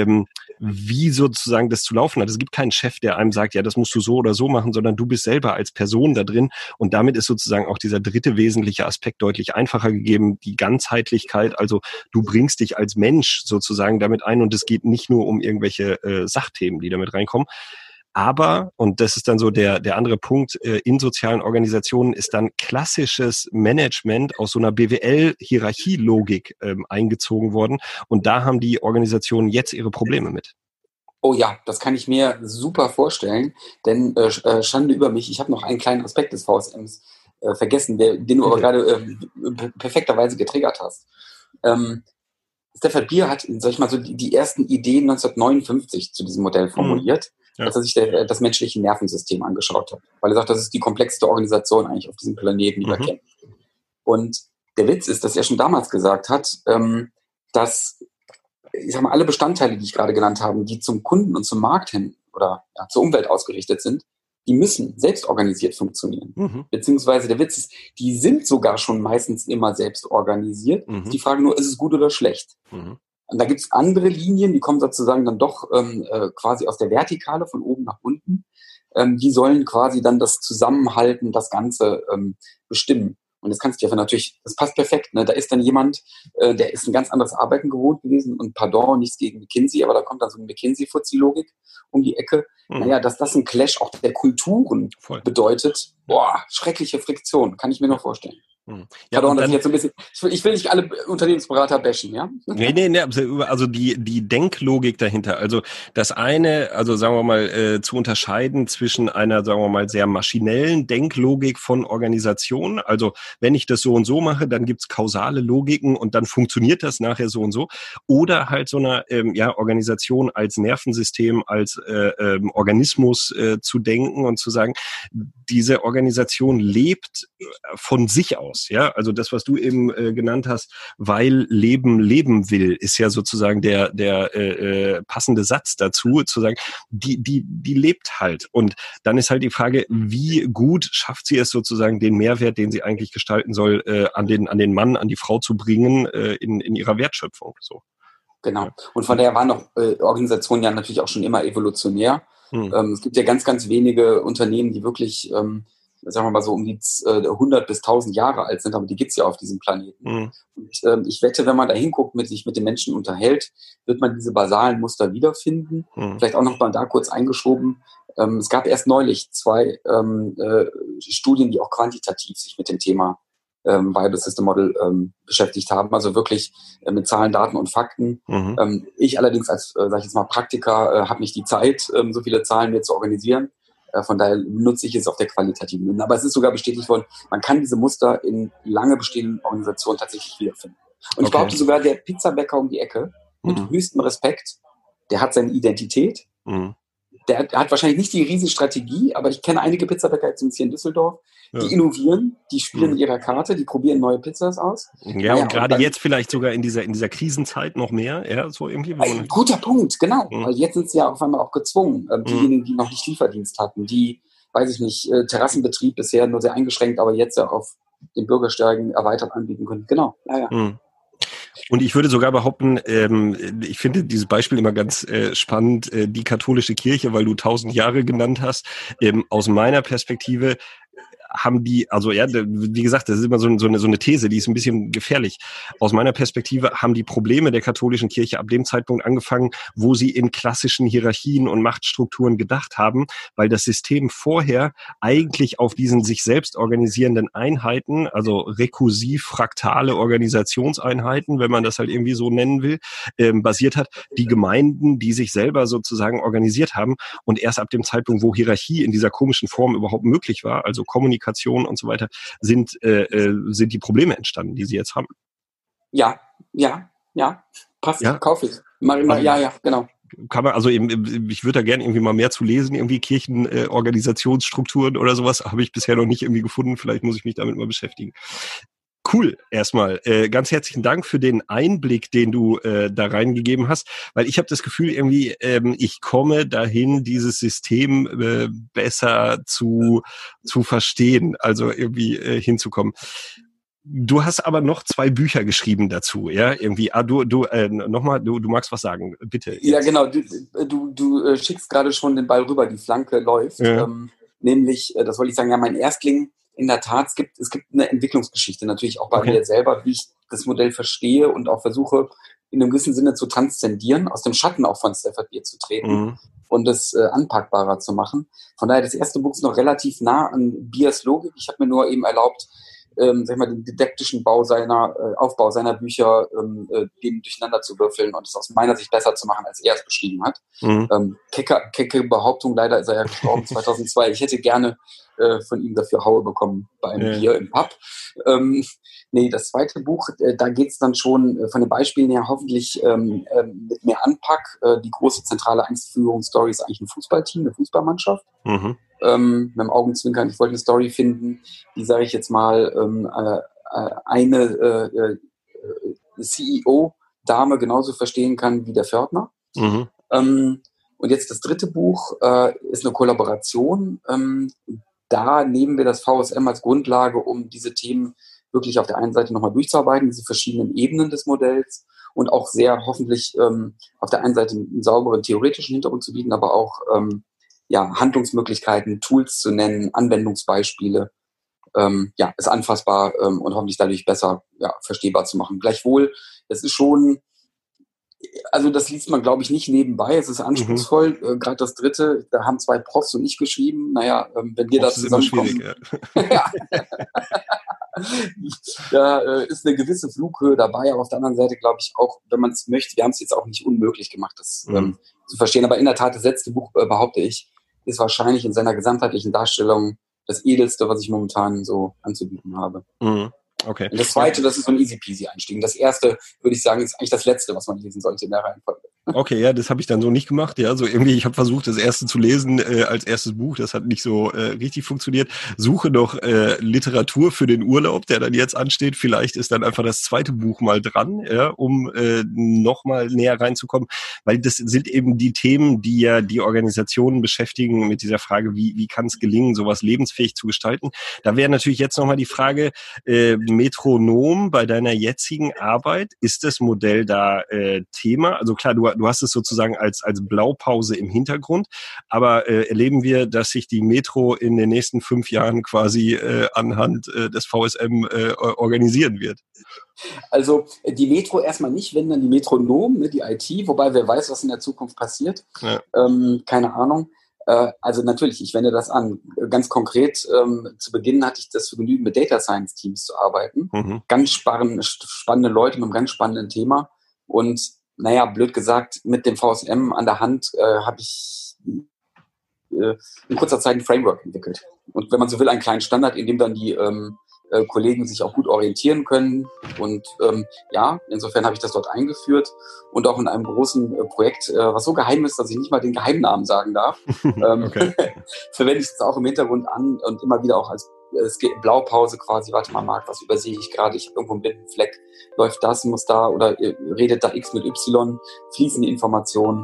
wie sozusagen das zu laufen hat. Es gibt keinen Chef, der einem sagt, ja, das musst du so oder so machen, sondern du bist selber als Person da drin und damit ist sozusagen auch dieser dritte wesentliche Aspekt deutlich einfacher gegeben, die Ganzheitlichkeit, also du bringst dich als Mensch sozusagen damit ein und es geht nicht nur um irgendwelche Sachthemen, die damit reinkommen. Aber, und das ist dann so der andere Punkt, in sozialen Organisationen ist dann klassisches Management aus so einer BWL-Hierarchielogik eingezogen worden. Und da haben die Organisationen jetzt ihre Probleme mit. Oh ja, das kann ich mir super vorstellen, denn Schande über mich, ich habe noch einen kleinen Aspekt des VSMs vergessen, den du aber gerade perfekterweise getriggert hast. Stafford Beer hat, sag ich mal, so die ersten Ideen 1959 zu diesem Modell formuliert, als er sich das menschliche Nervensystem angeschaut hat. Weil er sagt, das ist die komplexeste Organisation eigentlich auf diesem Planeten, die wir kennen. Und der Witz ist, dass er schon damals gesagt hat, dass, ich sag mal, alle Bestandteile, die ich gerade genannt habe, die zum Kunden und zum Markt hin oder zur Umwelt ausgerichtet sind, die müssen selbst organisiert funktionieren. Beziehungsweise der Witz ist, die sind sogar schon meistens immer selbst organisiert. Die Frage nur, ist es gut oder schlecht? Und da gibt es andere Linien, die kommen sozusagen dann doch quasi aus der Vertikale von oben nach unten. Die sollen quasi dann das Zusammenhalten, das Ganze bestimmen. Und das kannst du ja natürlich, das passt perfekt, ne? Da ist dann jemand, der ist ein ganz anderes Arbeiten gewohnt gewesen und pardon, nichts gegen McKinsey, aber da kommt dann so eine McKinsey-Fuzzi-Logik um die Ecke. Naja, dass das ein Clash auch der Kulturen bedeutet, schreckliche Friktion, kann ich mir noch vorstellen. Ja, Pardon, dass ich jetzt so ein bisschen, ich will nicht alle Unternehmensberater bashen, ja? Nee, also die Denklogik dahinter, also das eine, also sagen wir mal, zu unterscheiden zwischen einer, sagen wir mal, sehr maschinellen Denklogik von Organisationen, also wenn ich das so und so mache, dann gibt's kausale Logiken und dann funktioniert das nachher so und so, oder halt so einer Organisation als Nervensystem, als Organismus zu denken und zu sagen, diese Organisation lebt von sich aus, ja, also das, was du eben genannt hast, weil Leben will, ist ja sozusagen der passende Satz dazu, zu sagen, die lebt halt. Und dann ist halt die Frage, wie gut schafft sie es sozusagen, den Mehrwert, den sie eigentlich gestalten soll, an den Mann, an die Frau zu bringen, in ihrer Wertschöpfung. So. Genau. Ja. Und von daher waren auch Organisationen ja natürlich auch schon immer evolutionär. Es gibt ja ganz, ganz wenige Unternehmen, die wirklich, sagen wir mal so, um die 100 bis 1000 Jahre alt sind, aber die gibt's ja auf diesem Planeten. Und ich wette, wenn man da hinguckt, sich mit den Menschen unterhält, wird man diese basalen Muster wiederfinden. Vielleicht auch noch mal da kurz eingeschoben. Es gab erst neulich 2 Studien, die auch quantitativ sich mit dem Thema Viable System Model beschäftigt haben, also wirklich mit Zahlen, Daten und Fakten. Ich allerdings als, sag ich jetzt mal, Praktiker habe nicht die Zeit, so viele Zahlen mir zu organisieren. Von daher nutze ich es auf der qualitativen Ebene. Aber es ist sogar bestätigt worden, man kann diese Muster in lange bestehenden Organisationen tatsächlich wiederfinden. Und ich behaupte sogar, der Pizzabäcker um die Ecke, mit höchstem Respekt, der hat seine Identität. Der hat wahrscheinlich nicht die Riesenstrategie, aber ich kenne einige Pizzabäcker jetzt hier in Düsseldorf, die innovieren, die spielen mit ihrer Karte, die probieren neue Pizzas aus. Ja, und gerade jetzt vielleicht sogar in dieser Krisenzeit noch mehr, ja, so irgendwie. Ein guter Punkt, genau. Weil jetzt sind sie ja auf einmal auch gezwungen, diejenigen, die noch nicht Lieferdienst hatten, die, weiß ich nicht, Terrassenbetrieb bisher nur sehr eingeschränkt, aber jetzt ja auf den Bürgersteigen erweitert anbieten können. Genau, ja. Und ich würde sogar behaupten, ich finde dieses Beispiel immer ganz spannend, die katholische Kirche, weil du 1000 Jahre genannt hast. Aus meiner Perspektive haben die, also ja, wie gesagt, das ist immer so eine These, die ist ein bisschen gefährlich. Aus meiner Perspektive haben die Probleme der katholischen Kirche ab dem Zeitpunkt angefangen, wo sie in klassischen Hierarchien und Machtstrukturen gedacht haben, weil das System vorher eigentlich auf diesen sich selbst organisierenden Einheiten, also rekursiv fraktale Organisationseinheiten, wenn man das halt irgendwie so nennen will, basiert hat, die Gemeinden, die sich selber sozusagen organisiert haben, und erst ab dem Zeitpunkt, wo Hierarchie in dieser komischen Form überhaupt möglich war, also Kommunikation und so weiter, sind die Probleme entstanden, die sie jetzt haben. Ja, passt, ja? Kauf ich. Ja, genau. Kann man, also eben, ich würde da gerne irgendwie mal mehr zu lesen, irgendwie Kirchenorganisationsstrukturen oder sowas, habe ich bisher noch nicht irgendwie gefunden, vielleicht muss ich mich damit mal beschäftigen. Cool, erstmal. Ganz herzlichen Dank für den Einblick, den du da reingegeben hast, weil ich habe das Gefühl, irgendwie, ich komme dahin, dieses System besser zu verstehen, also irgendwie hinzukommen. Du hast aber noch 2 Bücher geschrieben dazu, ja, irgendwie. Du magst was sagen, bitte. Jetzt. Ja, genau. Du schickst gerade schon den Ball rüber, die Flanke läuft. Ja. Nämlich, das wollte ich sagen, ja, mein Erstling. In der Tat, es gibt eine Entwicklungsgeschichte natürlich auch bei mir selber, wie ich das Modell verstehe und auch versuche, in einem gewissen Sinne zu transzendieren, aus dem Schatten auch von Stafford Beer zu treten und es anpackbarer zu machen. Von daher, das erste Buch ist noch relativ nah an Beers Logik. Ich habe mir nur eben erlaubt, sag ich mal, den didaktischen Aufbau seiner Bücher den durcheinander zu würfeln und es aus meiner Sicht besser zu machen, als er es beschrieben hat. Kecke Behauptung, leider ist er ja gestorben 2002. Ich hätte gerne von ihm dafür Haue bekommen bei einem Bier im Pub. Das zweite Buch, da geht's dann schon von den Beispielen her hoffentlich mit mehr Anpack. Die große zentrale Einführungsstory ist eigentlich ein Fußballteam, eine Fußballmannschaft. Mit dem Augenzwinkern, ich wollte eine Story finden, die, sage ich jetzt mal, eine CEO-Dame genauso verstehen kann wie der Pförtner. Und jetzt das dritte Buch ist eine Kollaboration. Da nehmen wir das VSM als Grundlage, um diese Themen wirklich auf der einen Seite nochmal durchzuarbeiten, diese verschiedenen Ebenen des Modells und auch sehr hoffentlich auf der einen Seite einen sauberen theoretischen Hintergrund zu bieten, aber auch Handlungsmöglichkeiten, Tools zu nennen, Anwendungsbeispiele. es anfassbar und hoffentlich dadurch besser verstehbar zu machen. Gleichwohl, es ist schon, also das liest man, glaube ich, nicht nebenbei. Es ist anspruchsvoll. Gerade das dritte, da haben 2 Profs und ich geschrieben. Naja, wenn wir da zusammenkommen. Ja. Da ist eine gewisse Flughöhe dabei, aber auf der anderen Seite glaube ich auch, wenn man es möchte, wir haben es jetzt auch nicht unmöglich gemacht, das zu verstehen. Aber in der Tat, das letzte Buch, behaupte ich, ist wahrscheinlich in seiner gesamtheitlichen Darstellung das Edelste, was ich momentan so anzubieten habe. Okay. Und das zweite, das ist so ein easy-peasy-Einstieg. Das erste, würde ich sagen, ist eigentlich das letzte, was man lesen sollte in der Reihenfolge. Okay, ja, das habe ich dann so nicht gemacht. Ja, so irgendwie, ich habe versucht, das erste zu lesen als erstes Buch. Das hat nicht so richtig funktioniert. Suche noch Literatur für den Urlaub, der dann jetzt ansteht. Vielleicht ist dann einfach das zweite Buch mal dran, ja, um noch mal näher reinzukommen. Weil das sind eben die Themen, die ja die Organisationen beschäftigen mit dieser Frage, wie kann es gelingen, sowas lebensfähig zu gestalten. Da wäre natürlich jetzt noch mal die Frage, Metronom bei deiner jetzigen Arbeit, ist das Modell da Thema? Also klar, du hast es sozusagen als Blaupause im Hintergrund, aber erleben wir, dass sich die Metro in den nächsten 5 Jahren quasi anhand des VSM organisieren wird? Also die Metro erstmal nicht, wenn dann die Metronom, die IT, wobei wer weiß, was in der Zukunft passiert. Ja. Keine Ahnung. Also natürlich, ich wende das an. Ganz konkret, zu Beginn hatte ich das Vergnügen, mit Data Science Teams zu arbeiten. Ganz spannende Leute mit einem ganz spannenden Thema. Und naja, blöd gesagt, mit dem VSM an der Hand habe ich in kurzer Zeit ein Framework entwickelt. Und wenn man so will, einen kleinen Standard, in dem dann die Kollegen sich auch gut orientieren können. Und insofern habe ich das dort eingeführt und auch in einem großen Projekt, was so geheim ist, dass ich nicht mal den Geheimnamen sagen darf. Okay. Verwende ich es auch im Hintergrund an und immer wieder auch als Blaupause quasi. Warte mal, Marc, was übersehe ich gerade? Ich habe irgendwo einen blinden Fleck. Läuft das, muss da oder redet da X mit Y? Fließen die Informationen?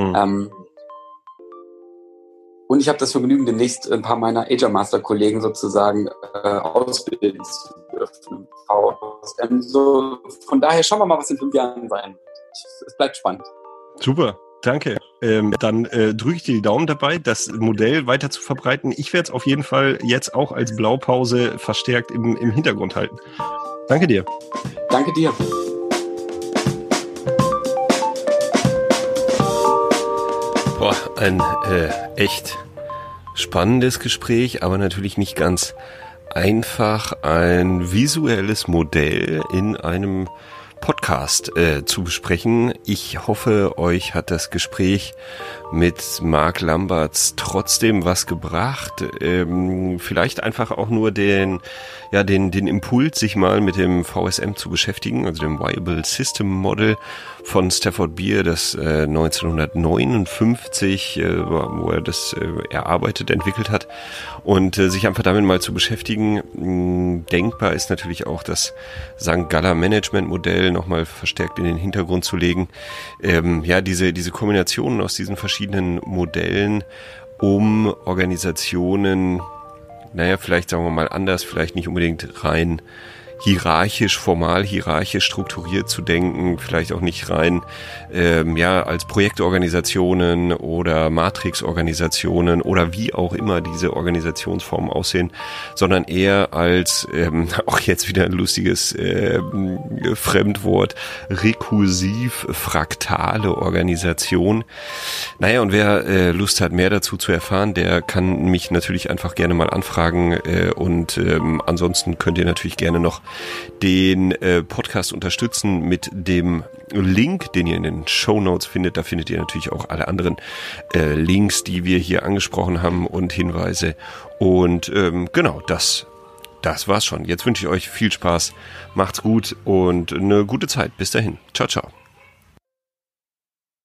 Und ich habe das Vergnügen, demnächst ein paar meiner Agile Master Kollegen sozusagen ausbilden zu dürfen. So, von daher schauen wir mal, was in 5 Jahren sein wird. Es bleibt spannend. Super, danke. Dann drücke ich dir die Daumen dabei, das Modell weiter zu verbreiten. Ich werde es auf jeden Fall jetzt auch als Blaupause verstärkt im Hintergrund halten. Danke dir. Danke dir. Boah, ein echt spannendes Gespräch, aber natürlich nicht ganz einfach, ein visuelles Modell in einem Podcast zu besprechen. Ich hoffe, euch hat das Gespräch mit Marc Lambertz trotzdem was gebracht. Vielleicht einfach auch nur den Impuls, sich mal mit dem VSM zu beschäftigen, also dem Viable System Model von Stafford Beer, das 1959, wo er das entwickelt hat, und sich einfach damit mal zu beschäftigen. Denkbar ist natürlich auch das St. Galler Management Modell nochmal verstärkt in den Hintergrund zu legen. Diese Kombinationen aus diesen verschiedenen Modellen, um Organisationen, vielleicht sagen wir mal anders, vielleicht nicht unbedingt rein formal hierarchisch strukturiert zu denken, vielleicht auch nicht rein als Projektorganisationen oder Matrixorganisationen oder wie auch immer diese Organisationsformen aussehen, sondern eher als, auch jetzt wieder ein lustiges Fremdwort, rekursiv-fraktale Organisation. Und wer Lust hat, mehr dazu zu erfahren, der kann mich natürlich einfach gerne mal anfragen und ansonsten könnt ihr natürlich gerne noch den Podcast unterstützen mit dem Link, den ihr in den Shownotes findet. Da findet ihr natürlich auch alle anderen Links, die wir hier angesprochen haben und Hinweise. Und das war's schon. Jetzt wünsche ich euch viel Spaß, macht's gut und eine gute Zeit. Bis dahin. Ciao, ciao.